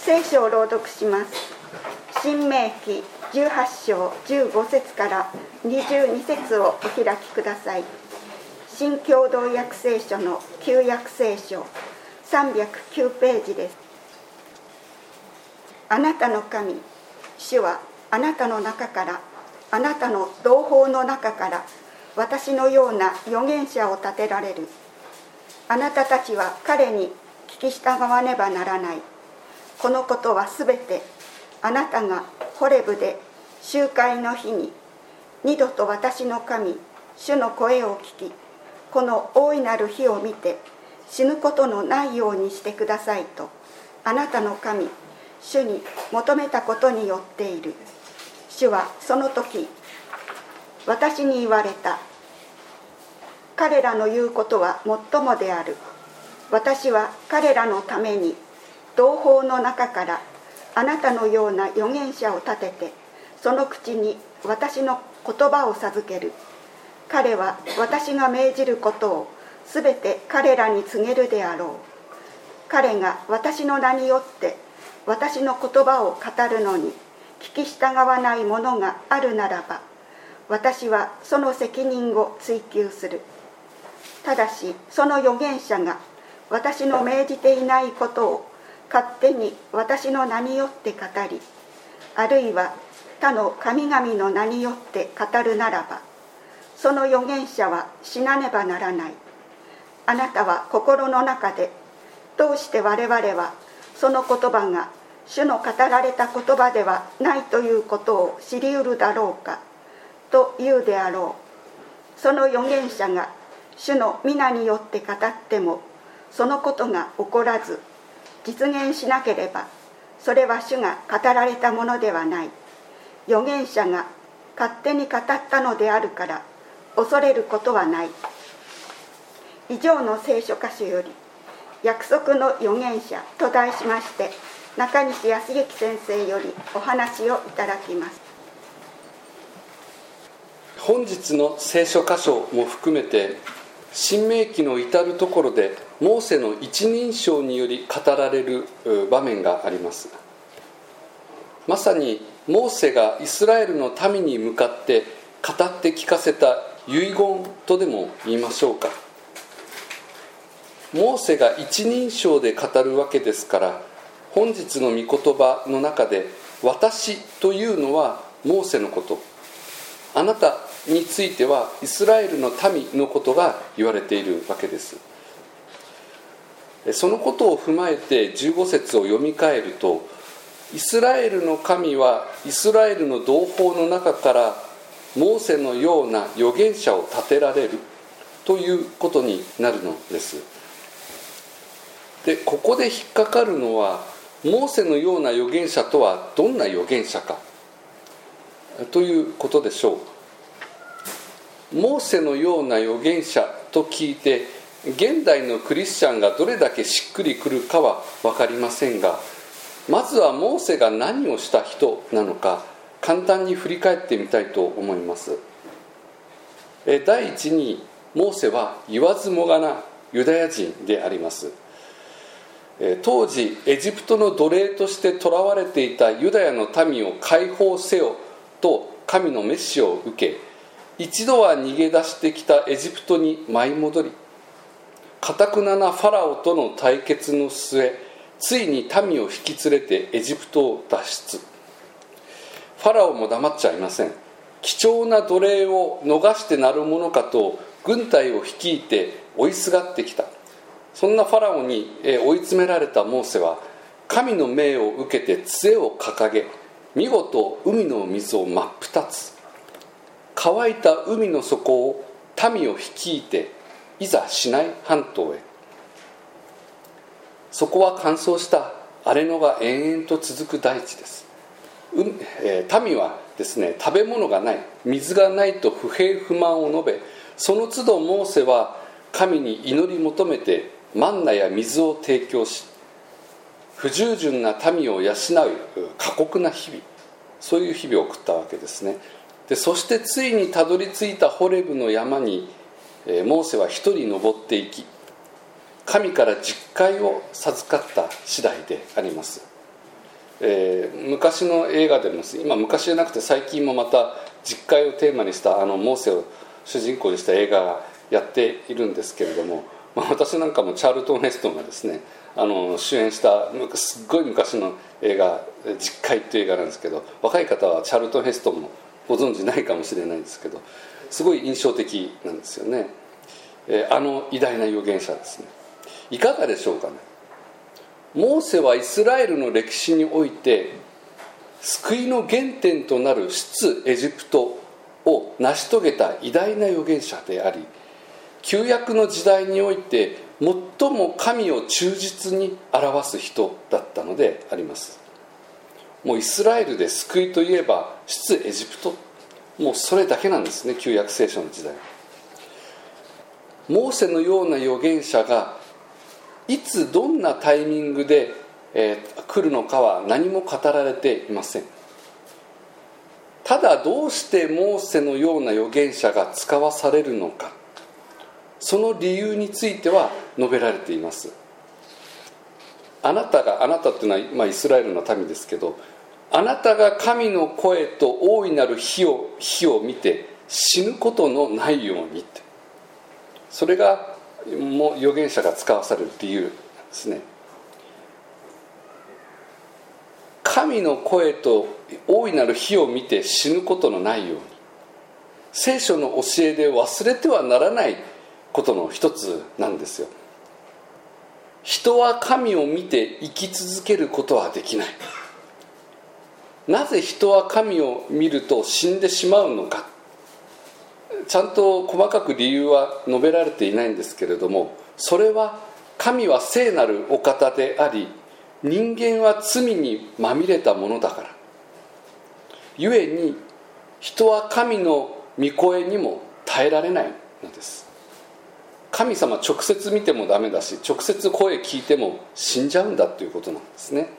聖書を朗読します。新明記18章15節から22節をお開きください。新共同訳聖書の旧約聖書309ページです。あなたの神、主はあなたの中から、あなたの同胞の中から私のような預言者を立てられる。あなたたちは彼に聞き従わねばならない。このことはすべてあなたがホレブで集会の日に二度と私の神主の声を聞き、この大いなる日を見て死ぬことのないようにしてくださいとあなたの神主に求めたことによっている。主はその時私に言われた。彼らの言うことはもっともである。私は彼らのために同胞の中からあなたのような預言者を立てて、その口に私の言葉を授ける。彼は私が命じることをすべて彼らに告げるであろう。彼が私の名によって私の言葉を語るのに聞き従わないものがあるならば、私はその責任を追及する。ただしその預言者が私の命じていないことを勝手に私の名によって語り、あるいは他の神々の名によって語るならば、その預言者は死なねばならない。あなたは心の中で、どうして我々はその言葉が主の語られた言葉ではないということを知り得るだろうかと言うであろう。その預言者が主の皆によって語ってもそのことが起こらず実現しなければ、それは主が語られたものではない。預言者が勝手に語ったのであるから恐れることはない。以上の聖書箇所より約束の預言者と題しまして、中西康之先生よりお話をいただきます。 本日の聖書箇所も含めて、新明記の至るところでモーセの一人称により語られる場面があります。まさにモーセがイスラエルの民に向かって語って聞かせた遺言とでも言いましょうか。モーセが一人称で語るわけですから、本日の御言葉の中で私というのはモーセのこと、あなたについてはイスラエルの民のことが言われているわけです。そのことを踏まえて15節を読み替えると、イスラエルの神はイスラエルの同胞の中からモーセのような預言者を立てられるということになるのです。で、ここで引っかかるのは、モーセのような預言者とはどんな預言者かということでしょう。モーセのような預言者と聞いて、現代のクリスチャンがどれだけしっくりくるかは分かりませんが、まずはモーセが何をした人なのか簡単に振り返ってみたいと思います。第一に、モーセは言わずもがなユダヤ人であります。当時エジプトの奴隷として囚われていたユダヤの民を解放せよと神の召しを受け、一度は逃げ出してきたエジプトに舞い戻り、頑ななファラオとの対決の末、ついに民を引き連れてエジプトを脱出。ファラオも黙っちゃいません。貴重な奴隷を逃してなるものかと軍隊を率いて追いすがってきた。そんなファラオに追い詰められたモーセは、神の命を受けて杖を掲げ、見事海の水を真っ二つ、乾いた海の底を民を率いていざシナイ半島へ。そこは乾燥した荒れ野が延々と続く大地です。民はですね、食べ物がない、水がないと不平不満を述べ、その都度モーセは神に祈り求めてマンナや水を提供し、不従順な民を養う過酷な日々、そういう日々を送ったわけですね。で、そしてついにたどり着いたホレブの山にモーセは一人登っていき、神から十戒を授かった次第であります。 昔の映画でも今昔じゃなくて最近もまた実会をテーマにしたモーセを主人公にした映画がやっているんですけれども、私なんかもチャールトン・ヘストンがですね主演したすっごい昔の映画「実会」という映画なんですけど、若い方はチャールトン・ヘストンもご存じないかもしれないんですけど、すごい印象的なんですよね。偉大な預言者ですね。いかがでしょうかね。モーセはイスラエルの歴史において救いの原点となる出エジプトを成し遂げた偉大な預言者であり、旧約の時代において最も神を忠実に表す人だったのであります。もうイスラエルで救いといえば出エジプト、もうそれだけなんですね、旧約聖書の時代。モーセのような預言者がいつどんなタイミングで、来るのかは何も語られていません。ただどうしてモーセのような預言者が使わされるのか、その理由については述べられています。あなたっていうのは、イスラエルの民ですけど、あなたが神の声と大いなる火を見て死ぬことのないようにって、それがもう預言者が使わされる理由なんですね。神の声と大いなる火を見て死ぬことのないように、聖書の教えで忘れてはならないことの一つなんですよ。人は神を見て生き続けることはできない。なぜ人は神を見ると死んでしまうのか、ちゃんと細かく理由は述べられていないんですけれども、それは神は聖なるお方であり、人間は罪にまみれたものだから。ゆえに人は神の御声にも耐えられないのです。神様直接見てもダメだし、直接声聞いても死んじゃうんだということなんですね。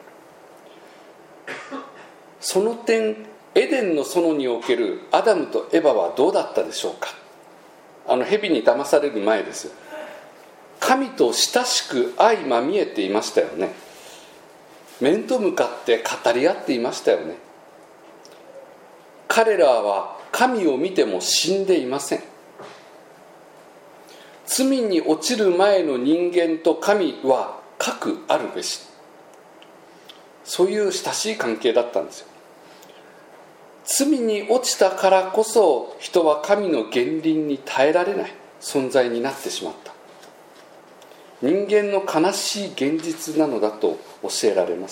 その点、エデンの園におけるアダムとエバはどうだったでしょうか。蛇に騙される前ですよ。神と親しく相まみえていましたよね。面と向かって語り合っていましたよね。彼らは神を見ても死んでいません。罪に落ちる前の人間と神は核あるべし、そういう親しい関係だったんですよ。罪に落ちたからこそ人は神の言輪に耐えられない存在になってしまった。人間の悲しい現実なのだと教えられます。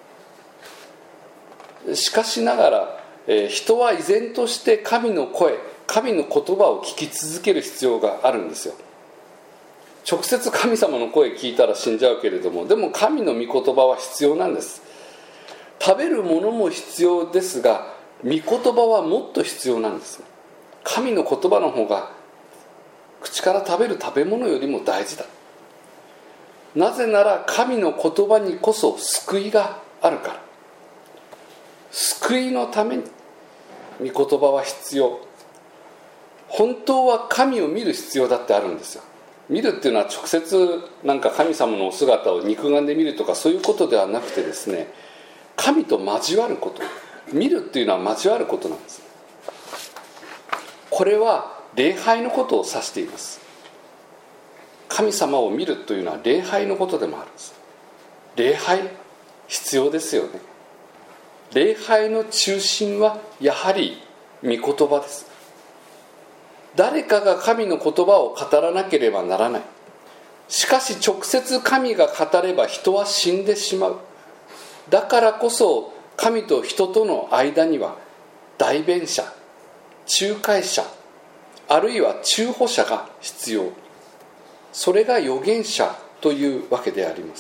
しかしながら、人は依然として神の声、神の言葉を聞き続ける必要があるんですよ。直接神様の声聞いたら死んじゃうけれども、でも神の御言葉は必要なんです。食べるものも必要ですが、御言葉はもっと必要なんです。神の言葉の方が口から食べる食べ物よりも大事だ。なぜなら神の言葉にこそ救いがあるから。救いのために御言葉は必要。本当は神を見る必要だってあるんですよ。見るっていうのは直接なんか神様のお姿を肉眼で見るとかそういうことではなくてですね、神と交わること、見るっていうのは交わることなんです。これは礼拝のことを指しています。神様を見るというのは礼拝のことでもあるんです。礼拝必要ですよね。礼拝の中心はやはり御言葉です。誰かが神の言葉を語らなければならない。しかし直接神が語れば人は死んでしまう。だからこそ神と人との間には代弁者、仲介者、あるいは中保者が必要。それが預言者というわけであります。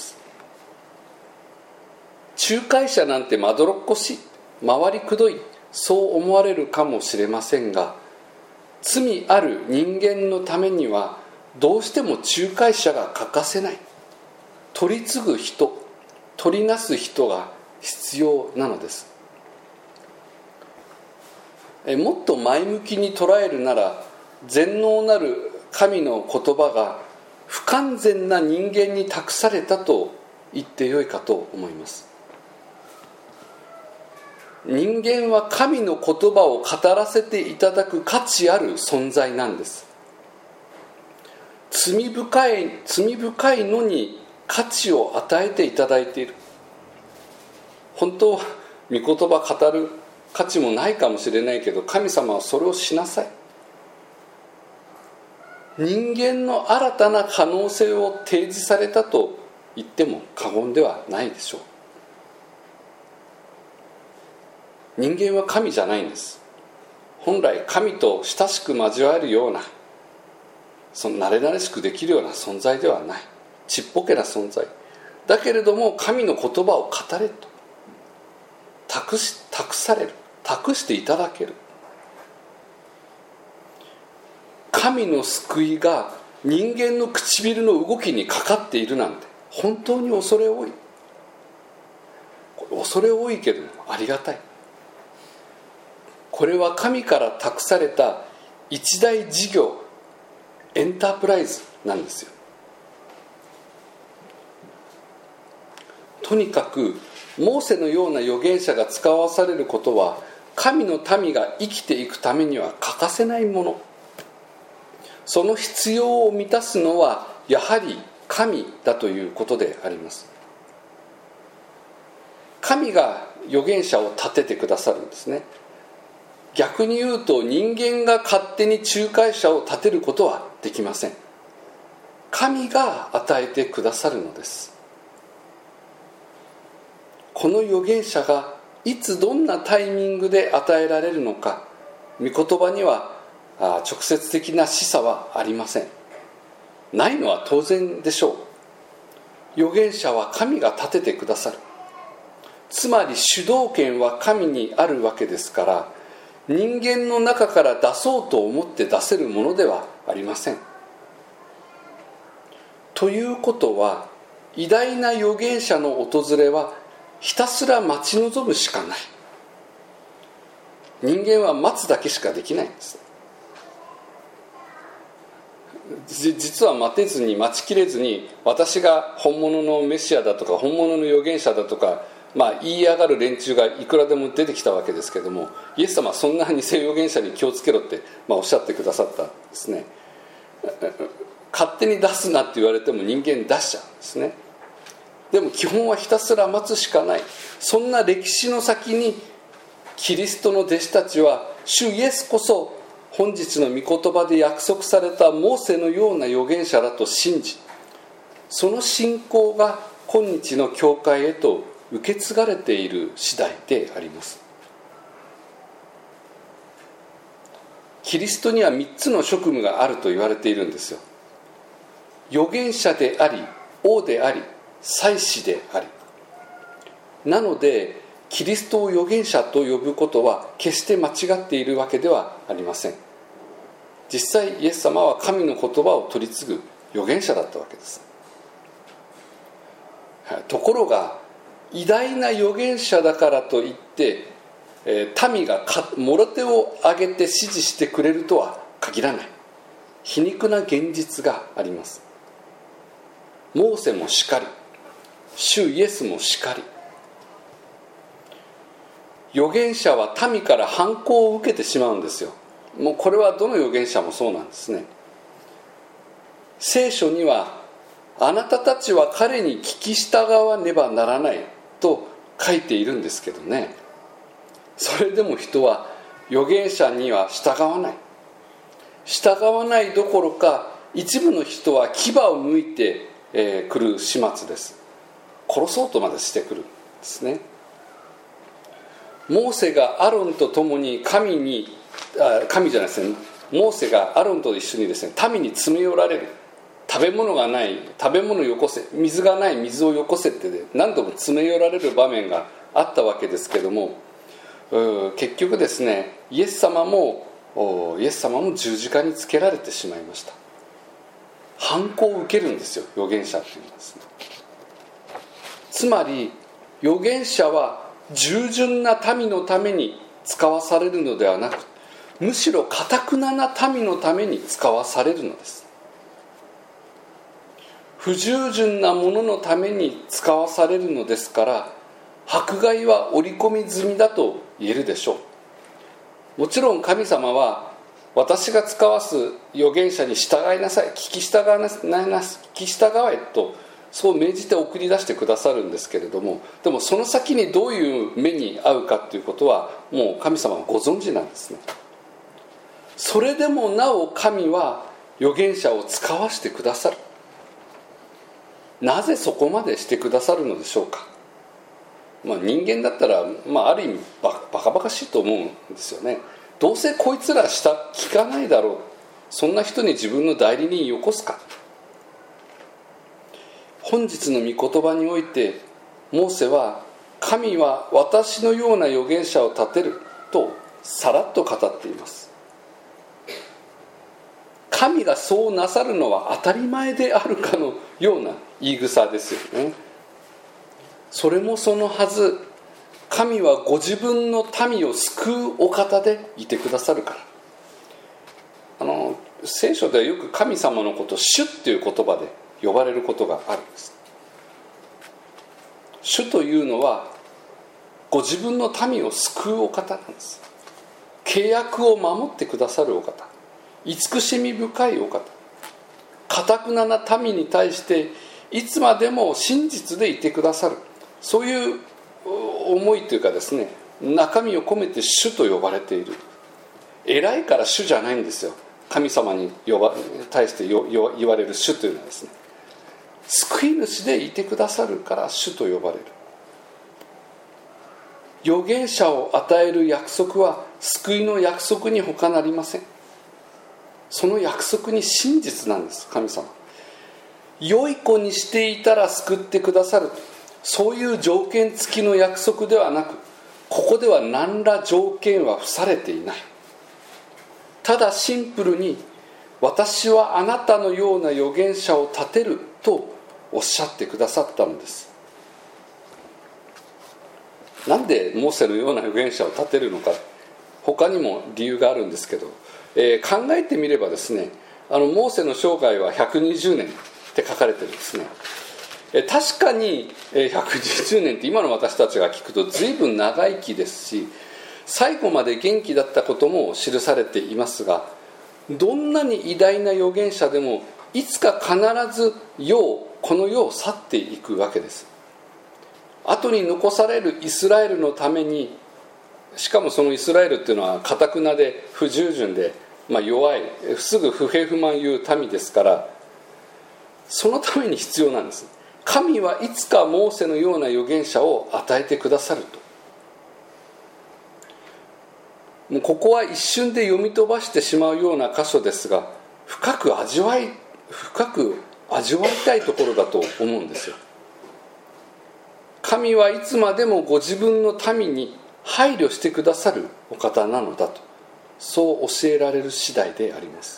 仲介者なんてまどろっこしい、回りくどい、そう思われるかもしれませんが、罪ある人間のためにはどうしても仲介者が欠かせない。取り継ぐ人、取りなす人が必要なのです。もっと前向きに捉えるなら、全能なる神の言葉が不完全な人間に託されたと言ってよいかと思います。 人間は神の言葉を語らせていただく価値ある存在なんです。罪深いのに価値を与えていただいている。本当は御言葉語る価値もないかもしれないけど、神様はそれをしなさい。人間の新たな可能性を提示されたと言っても過言ではないでしょう。人間は神じゃないんです。本来神と親しく交わるような、その慣れ慣れしくできるような存在ではない、ちっぽけな存在だけれども、神の言葉を語れと託される、託していただける。神の救いが人間の唇の動きにかかっているなんて、本当に恐れ多い。恐れ多いけどもありがたい。これは神から託された一大事業、エンタープライズなんですよ。とにかくモーセのような預言者が使わされることは、神の民が生きていくためには欠かせないもの。その必要を満たすのはやはり神だということであります。神が預言者を立ててくださるんですね。逆に言うと、人間が勝手に仲介者を立てることはできません。神が与えてくださるのです。この預言者がいつどんなタイミングで与えられるのか、御言葉には直接的な示唆はありません。ないのは当然でしょう。預言者は神が立ててくださる。つまり主導権は神にあるわけですから、人間の中から出そうと思って出せるものではありません。ということは、偉大な預言者の訪れはひたすら待ち望むしかない。人間は待つだけしかできないんです。実は待てずに、待ちきれずに、私が本物のメシアだとか本物の預言者だとか、言い上がる連中がいくらでも出てきたわけですけども、イエス様はそんな偽預言者に気をつけろって、おっしゃってくださったんですね。勝手に出すなって言われても人間出しちゃうんですね。でも基本はひたすら待つしかない。そんな歴史の先にキリストの弟子たちは、主イエスこそ本日の御言葉で約束されたモーセのような預言者だと信じ、その信仰が今日の教会へと受け継がれている次第であります。キリストには3つの職務があると言われているんですよ。預言者であり、王であり、祭司であり。なのでキリストを預言者と呼ぶことは決して間違っているわけではありません。実際イエス様は神の言葉を取り継ぐ預言者だったわけです。ところが偉大な預言者だからといって、民がもろ手を挙げて支持してくれるとは限らない。皮肉な現実があります。モーセもしかり、主イエスもしかり、預言者は民から反抗を受けてしまうんですよ。もうこれはどの預言者もそうなんですね。聖書には、あなたたちは彼に聞き従わねばならないと書いているんですけどね。それでも人は預言者には従わない。従わないどころか、一部の人は牙を向いてくる始末です。殺そうとまでしてくるんですね。モーセがアロンと共に神じゃないですね、モーセがアロンと一緒にですね、民に詰め寄られる。食べ物がない、食べ物よこせ、水がない、水をよこせって、ね、何度も詰め寄られる場面があったわけですけども、結局ですね、イエス様も十字架につけられてしまいました。反抗を受けるんですよ、預言者というのはですね。つまり預言者は従順な民のために使わされるのではなく、むしろ頑なな民のために使わされるのです。不従順な者のために使わされるのですから、 迫害は織り込み済みだと言えるでしょう。もちろん神様は私が使わす預言者に従いなさい、聞き従えとそう命じて送り出してくださるんですけれども、でもその先にどういう目に遭うかということはもう神様はご存知なんですね。それでもなお神は預言者を使わしてくださる。なぜそこまでしてくださるのでしょうか。人間だったら、ある意味バカバカしいと思うんですよね。どうせこいつら聞かないだろう、そんな人に自分の代理人よこすか。本日の御言葉においてモーセは、神は私のような預言者を立てるとさらっと語っています。神がそうなさるのは当たり前であるかのような言い草ですよね。それもそのはず、神はご自分の民を救うお方でいてくださるから。聖書ではよく神様のことを主っていう言葉で呼ばれることがあるんです。主というのはご自分の民を救うお方なんです。契約を守ってくださるお方、慈しみ深いお方、堅くなな民に対していつまでも真実でいてくださる、そういう思いというかですね、中身を込めて主と呼ばれている。偉いから主じゃないんですよ。神様に対して言われる主というのはですね、救い主でいてくださるから主と呼ばれる。預言者を与える約束は救いの約束に他なりません。その約束に真実なんです。神様、良い子にしていたら救ってくださる、そういう条件付きの約束ではなく、ここでは何ら条件は付されていない。ただシンプルに、私はあなたのような預言者を立てるとおっしゃってくださったのです。なんでモーセのような預言者を立てるのか、他にも理由があるんですけど、考えてみればですね、モーセの生涯は120年って書かれてるんですね。確かに120年って今の私たちが聞くと随分長生きですし、最後まで元気だったことも記されていますが、どんなに偉大な預言者でもいつか必ずこの世を去っていくわけです。後に残されるイスラエルのために、しかもそのイスラエルっていうのは堅くなで不従順で、弱い、すぐ不平不満言う民ですから、そのために必要なんです。神はいつかモーセのような預言者を与えてくださると。もうここは一瞬で読み飛ばしてしまうような箇所ですが、深く味わいたいところだと思うんですよ。神はいつまでもご自分の民に配慮してくださるお方なのだと、そう教えられる次第であります。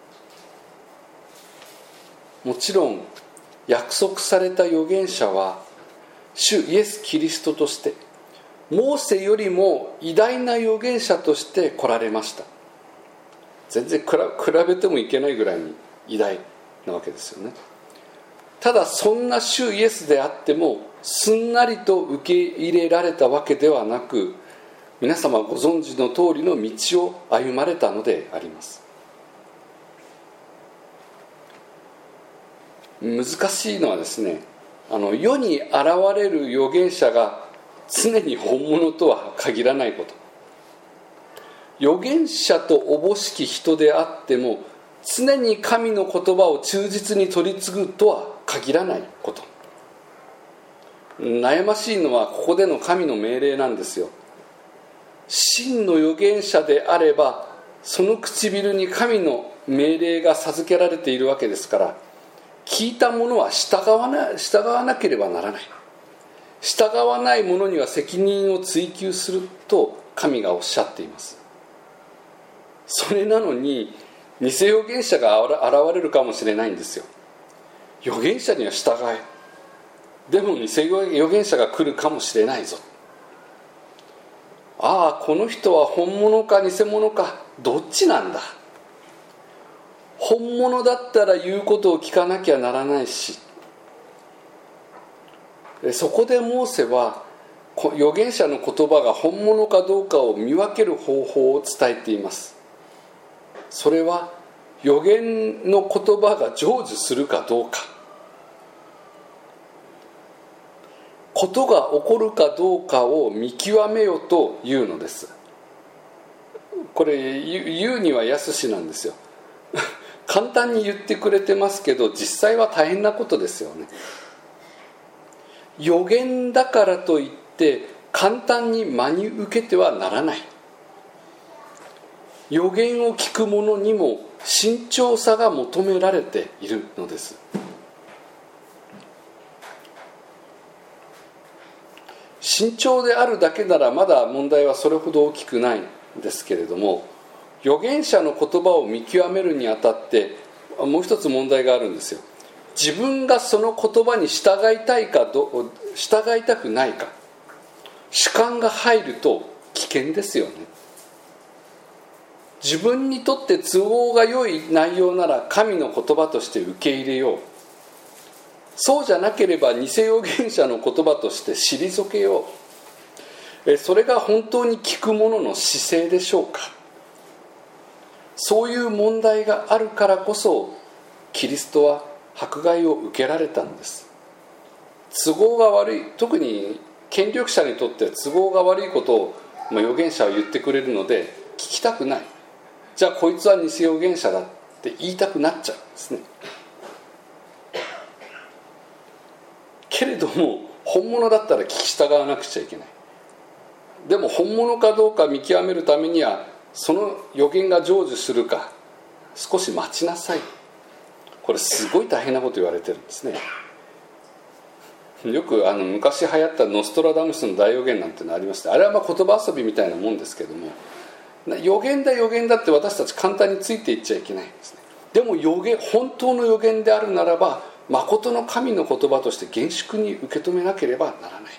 もちろん約束された預言者は主イエス・キリストとして、モーセよりも偉大な預言者として来られました。全然比べてもいけないぐらいに偉大なわけですよね。ただそんな主イエスであってもすんなりと受け入れられたわけではなく、皆様ご存知の通りの道を歩まれたのであります。難しいのはですね、世に現れる預言者が常に本物とは限らないこと。預言者とおぼしき人であっても常に神の言葉を忠実に取り継ぐとは限らないこと。悩ましいのはここでの神の命令なんですよ。真の預言者であればその唇に神の命令が授けられているわけですから、聞いたものは従わなければならない。従わない者には責任を追及すると神がおっしゃっています。それなのに偽預言者が現れるかもしれないんですよ。預言者には従え、でも偽預言者が来るかもしれないぞ。ああ、この人は本物か偽物かどっちなんだ。本物だったら言うことを聞かなきゃならないし、そこでモーセは預言者の言葉が本物かどうかを見分ける方法を伝えています。それは預言の言葉が成就するかどうか、ことが起こるかどうかを見極めよというのです。これ言うには易しなんですよ簡単に言ってくれてますけど、実際は大変なことですよね。預言だからといって簡単に真に受けてはならない。預言を聞く者にも慎重さが求められているのです。慎重であるだけならまだ問題はそれほど大きくないんですけれども、預言者の言葉を見極めるにあたってもう一つ問題があるんですよ。自分がその言葉に従いたいか従いたくないか、主観が入ると危険ですよね。自分にとって都合が良い内容なら神の言葉として受け入れよう。そうじゃなければ偽預言者の言葉として退けよう。それが本当に聞く者の姿勢でしょうか。そういう問題があるからこそキリストは迫害を受けられたのです。都合が悪い、特に権力者にとって都合が悪いことを預言者は言ってくれるので聞きたくない。じゃあこいつは偽預言者だって言いたくなっちゃうんですね。けれども本物だったら聞き従わなくちゃいけない。でも本物かどうか見極めるためにはその預言が成就するか少し待ちなさい。これすごい大変なこと言われてるんですね。よく昔流行ったノストラダムスの大預言なんてのありまして、あれは言葉遊びみたいなもんですけども、預言だって私たち簡単についていっちゃいけないんですね。でも本当の預言であるならば誠の神の言葉として厳粛に受け止めなければならない。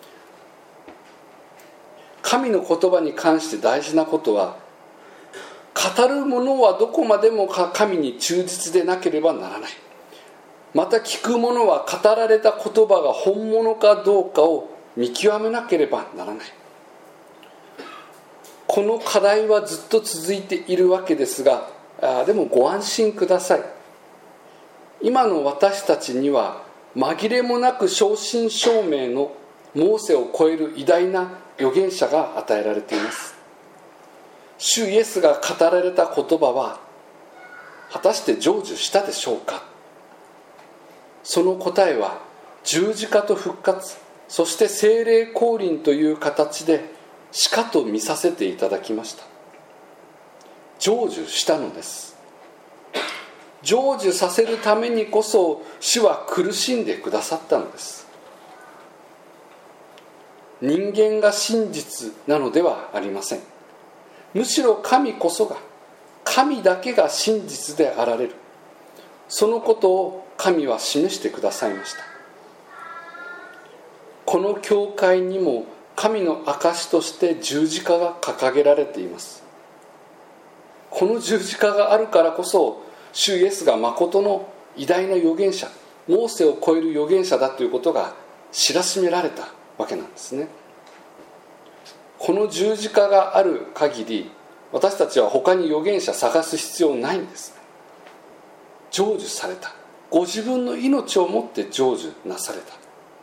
神の言葉に関して大事なことは、語る者はどこまでも神に忠実でなければならない。また聞く者は語られた言葉が本物かどうかを見極めなければならない。この課題はずっと続いているわけですが、でもご安心ください。今の私たちには紛れもなく正真正銘のモーセを超える偉大な預言者が与えられています。主イエスが語られた言葉は果たして成就したでしょうか。その答えは十字架と復活、そして聖霊降臨という形でしかと見させていただきました。成就したのです。成就させるためにこそ主は苦しんでくださったのです。人間が真実なのではありません。むしろ神こそが、神だけが真実であられる、そのことを神は示してくださいました。この教会にも神の証として十字架が掲げられています。この十字架があるからこそ主イエスが誠の偉大な預言者、モーセを超える預言者だということが知らしめられたわけなんですね。この十字架がある限り私たちは他に預言者探す必要ないんです。成就された、ご自分の命をもって成就なされた。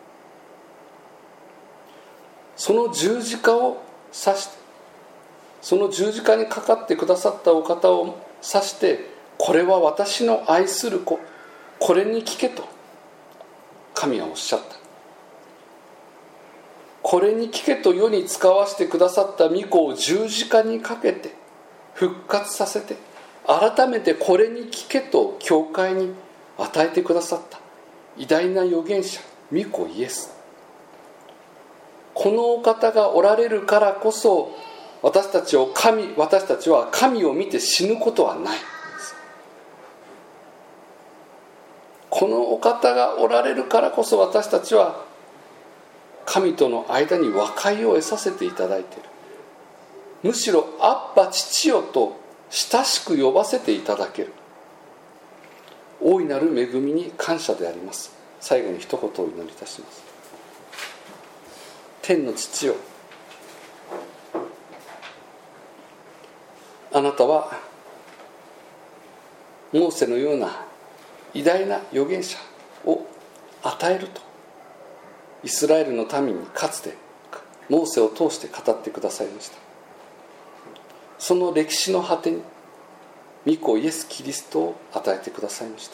その十字架を指して、その十字架にかかってくださったお方を指して、これは私の愛する子、これに聞けと神はおっしゃった。これに聞けと世に使わせてくださった御子を十字架にかけて復活させて、改めてこれに聞けと教会に与えてくださった偉大な預言者、御子イエス。このお方がおられるからこそ私たちは神を見て死ぬことはない。このお方がおられるからこそ私たちは神との間に和解を得させていただいている。むしろアッバ父よと親しく呼ばせていただける。大いなる恵みに感謝であります。最後に一言お祈りいたします。 天の父よ、あなたはモーセのような偉大な預言者を与えるとイスラエルの民にかつてモーセを通して語ってくださいました。その歴史の果てに御子イエス・キリストを与えてくださいました。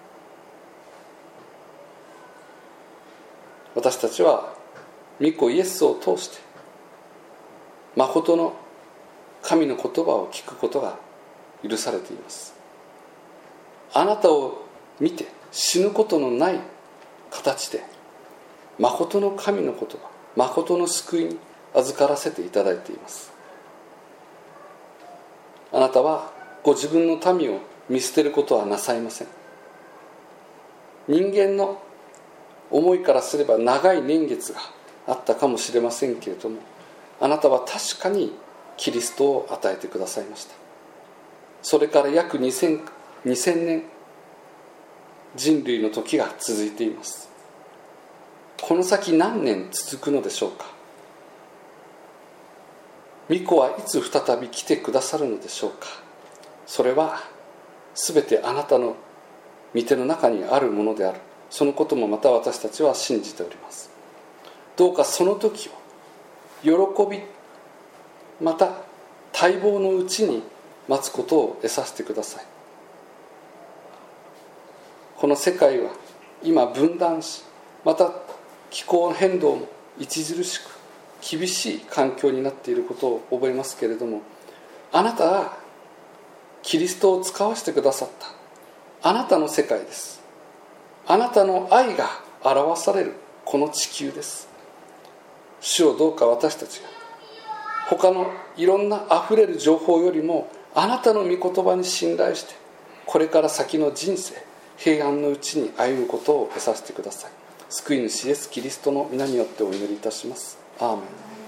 私たちは御子イエスを通して誠の神の言葉を聞くことが許されています。あなたを見て死ぬことのない形で誠の神の言葉、誠の救いに預からせていただいています。あなたはご自分の民を見捨てることはなさいません。人間の思いからすれば長い年月があったかもしれませんけれども、あなたは確かにキリストを与えてくださいました。それから約2000年人類の時が続いています。この先何年続くのでしょうか。御子はいつ再び来てくださるのでしょうか。それは全てあなたの御手の中にあるものである。そのこともまた私たちは信じております。どうかその時を喜び、また待望のうちに待つことを得させてください。この世界は今分断し、また気候変動も著しく厳しい環境になっていることを覚えますけれども、あなたはキリストを使わせてくださったあなたの世界です。あなたの愛が表されるこの地球です。主をどうか私たちが他のいろんなあふれる情報よりもあなたの御言葉に信頼して、これから先の人生平安のうちに歩むことを得させてください。救い主イエス・キリストの皆によってお祈りいたします。アーメン。